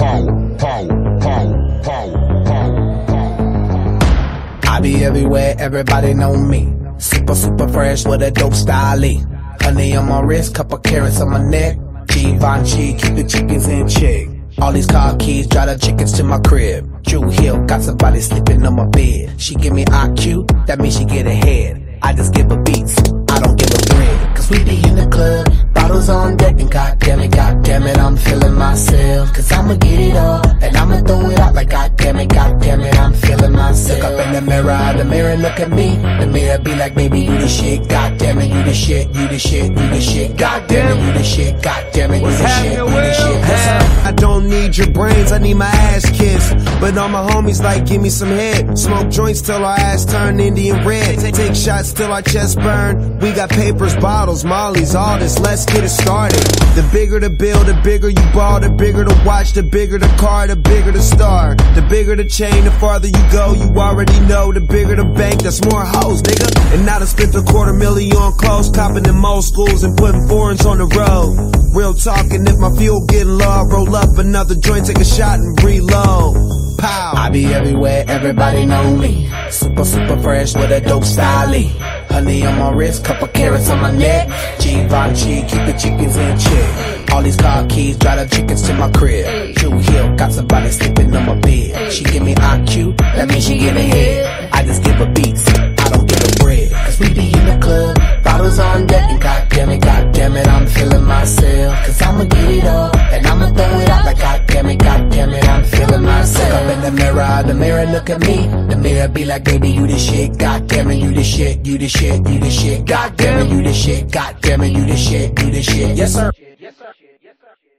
power, power, power, power, power, power. I be everywhere, everybody know me. Super fresh with a dope style. Honey on my wrist, couple carrots on my neck. Givenchy, keep the chickens in check. All these car keys, drive the chickens to my crib. Drew Hill, got somebody sleeping on my bed. She give me IQ, that means she get ahead. I just give her beats, I don't give her bread. Cause we be in the club, bottles on deck, and goddamn it, I'm feeling myself. Cause I'ma get it all, and I'ma throw it out like goddamn it, I'm feeling myself. Look up in the mirror look at me. The mirror be like, baby, you the shit, goddamn it, you the shit, you the shit, you the shit, goddamn it, you the shit, goddamn it, you the shit, you the shit. I don't need your brains, I need my ass kissed. But all my homies like, give me some head. Smoke joints till our ass turn Indian red. Take shots till our chest burn. We got papers, bottles, mollies, all this, let's get it started. The bigger the bill, the bigger you ball. The bigger the watch, the bigger the car, the bigger the star. The bigger the chain, the farther you go, you already know. The bigger the bank, that's more hoes, nigga. And now I spent $250,000 on clothes, copping in most schools and putting foreigns on the road. Real talking, if my fuel getting low, I roll up another joint, take a shot and reload. Pow. I be everywhere, everybody know me. Super fresh with a dope style. Honey on my wrist, couple carrots on my neck. Givenchy, keep the chickens in check. All these car keys, drive the chickens to my crib. Drew Hill, got somebody sleeping on my bed. She give me IQ, that means she get ahead. I just give her beats, I don't give her bread. Cause we be in the club, bottles on deck, and goddamn it, I'm feeling myself. Cause I'ma get it all, and I'ma throw it out like goddamn it, I'm feeling myself. Look up in the mirror look at me. The mirror be like, baby, you the shit, goddamn it, you the shit, you the shit, you the shit, goddamn it, you the shit, goddamn it, you the shit, you the shit. Yes sir. Yes sir. Yes sir.